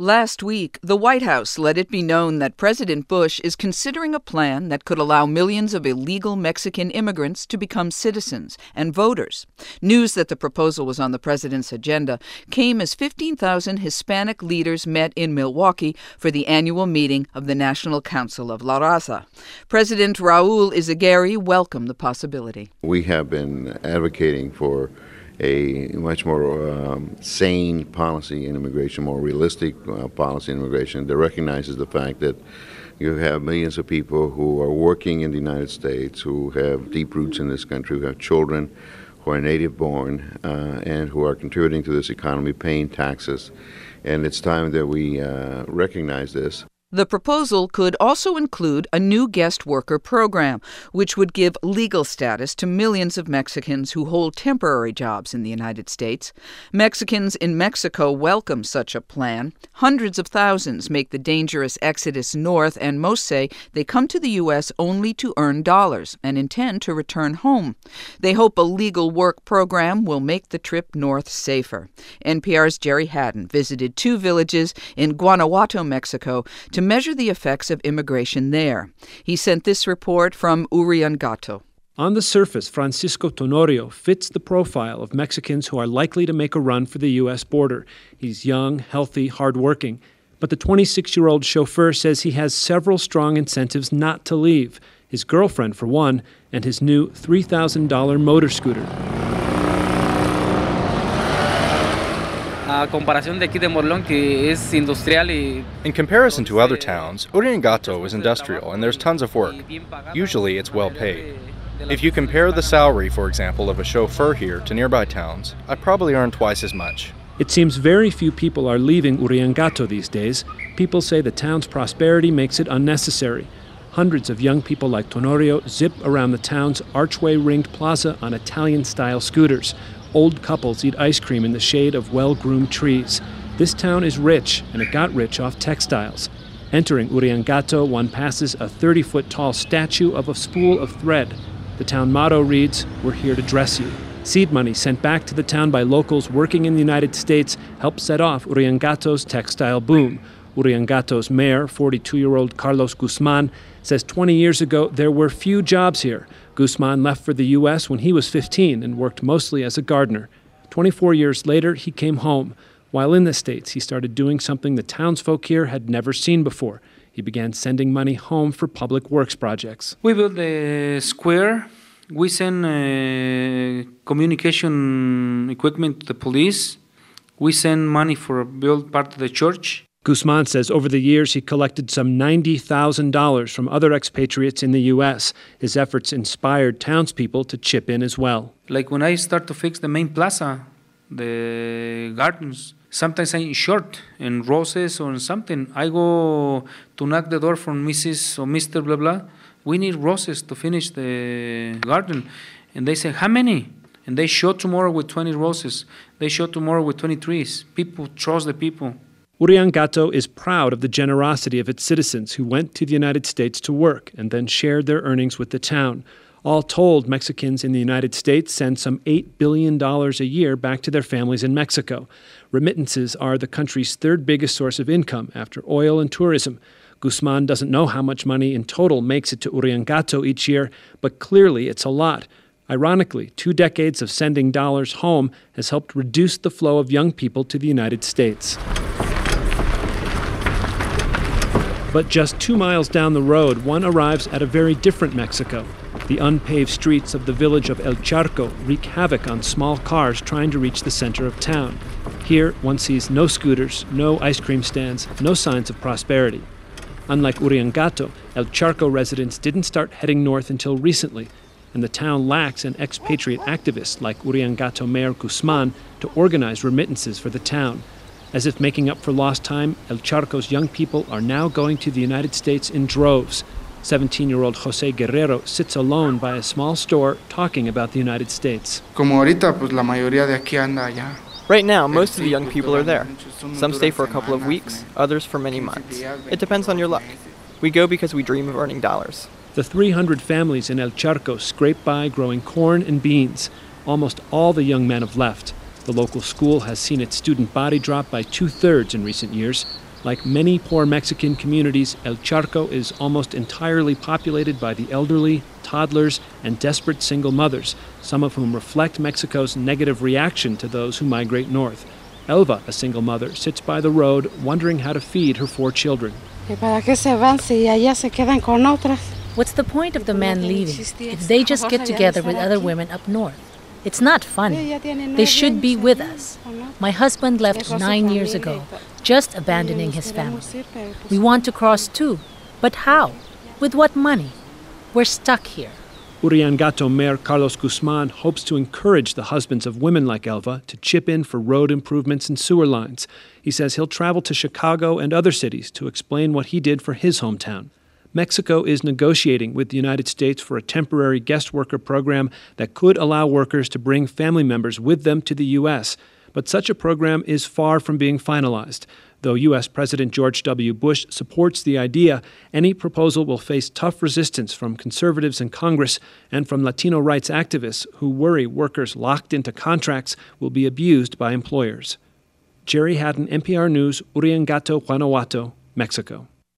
Last week, the White House let it be known that President Bush is considering a plan that could allow millions of illegal Mexican immigrants to become citizens and voters. News that the proposal was on the president's agenda came as 15,000 Hispanic leaders met in Milwaukee for the annual meeting of the National Council of La Raza. President Raul Izaguirre welcomed the possibility. We have been advocating for a much more sane policy in immigration, more realistic policy in immigration that recognizes the fact that you have millions of people who are working in the United States, who have deep roots in this country, who have children who are native born and who are contributing to this economy, paying taxes. And it's time that we recognize this. The proposal could also include a new guest worker program, which would give legal status to millions of Mexicans who hold temporary jobs in the United States. Mexicans in Mexico welcome such a plan. Hundreds of thousands make the dangerous exodus north, and most say they come to the U.S. only to earn dollars and intend to return home. They hope a legal work program will make the trip north safer. NPR's Jerry Haddon visited 2 villages in Guanajuato, Mexico, to measure the effects of immigration there. He sent this report from Uriangato. On the surface, Francisco Tonorio fits the profile of Mexicans who are likely to make a run for the U.S. border. He's young, healthy, hardworking. But the 26-year-old chauffeur says he has several strong incentives not to leave. His girlfriend, for one, and his new $3,000 motor scooter. In comparison to other towns, Uriangato is industrial and there's tons of work. Usually it's well paid. If you compare the salary, for example, of a chauffeur here to nearby towns, I probably earn twice as much. It seems very few people are leaving Uriangato these days. People say the town's prosperity makes it unnecessary. Hundreds of young people like Tonorio zip around the town's archway-ringed plaza on Italian-style scooters. Old couples eat ice cream in the shade of well-groomed trees. This town is rich, and it got rich off textiles. Entering Uriangato, one passes a 30-foot-tall statue of a spool of thread. The town motto reads, "We're here to dress you." Seed money sent back to the town by locals working in the United States helped set off Uriangato's textile boom. Uriangato's mayor, 42-year-old Carlos Guzman, says 20 years ago there were few jobs here. Guzman left for the U.S. when he was 15 and worked mostly as a gardener. 24 years later, he came home. While in the States, he started doing something the townsfolk here had never seen before. He began sending money home for public works projects. We built the square. We send communication equipment to the police. We send money for build part of the church. Guzman says over the years he collected some $90,000 from other expatriates in the U.S. His efforts inspired townspeople to chip in as well. Like when I start to fix the main plaza, the gardens, sometimes I'm short in roses or something. I go to knock the door from Mrs. or Mr. blah blah. We need roses to finish the garden. And they say, how many? And they show tomorrow with 20 roses. They show tomorrow with 20 trees. People trust the people. Uriangato is proud of the generosity of its citizens who went to the United States to work and then shared their earnings with the town. All told, Mexicans in the United States send some $8 billion a year back to their families in Mexico. Remittances are the country's third biggest source of income after oil and tourism. Guzman doesn't know how much money in total makes it to Uriangato each year, but clearly it's a lot. Ironically, 2 decades of sending dollars home has helped reduce the flow of young people to the United States. But just 2 miles down the road, one arrives at a very different Mexico. The unpaved streets of the village of El Charco wreak havoc on small cars trying to reach the center of town. Here, one sees no scooters, no ice cream stands, no signs of prosperity. Unlike Uriangato, El Charco residents didn't start heading north until recently, and the town lacks an expatriate activist like Uriangato Mayor Guzman to organize remittances for the town. As if making up for lost time, El Charco's young people are now going to the United States in droves. 17-year-old Jose Guerrero sits alone by a small store talking about the United States. Right now, most of the young people are there. Some stay for a couple of weeks, others for many months. It depends on your luck. We go because we dream of earning dollars. The 300 families in El Charco scrape by growing corn and beans. Almost all the young men have left. The local school has seen its student body drop by 2/3 in recent years. Like many poor Mexican communities, El Charco is almost entirely populated by the elderly, toddlers, and desperate single mothers, some of whom reflect Mexico's negative reaction to those who migrate north. Elva, a single mother, sits by the road wondering how to feed her 4 children. What's the point of the man leaving if they just get together with other women up north? It's not funny. They should be with us. My husband left 9 years ago, just abandoning his family. We want to cross too, but how? With what money? We're stuck here. Uriangato Mayor Carlos Guzman hopes to encourage the husbands of women like Elva to chip in for road improvements and sewer lines. He says he'll travel to Chicago and other cities to explain what he did for his hometown. Mexico is negotiating with the United States for a temporary guest worker program that could allow workers to bring family members with them to the U.S., but such a program is far from being finalized. Though U.S. President George W. Bush supports the idea, any proposal will face tough resistance from conservatives in Congress and from Latino rights activists who worry workers locked into contracts will be abused by employers. Jerry Haddon, NPR News, Uriangato, Guanajuato, Mexico.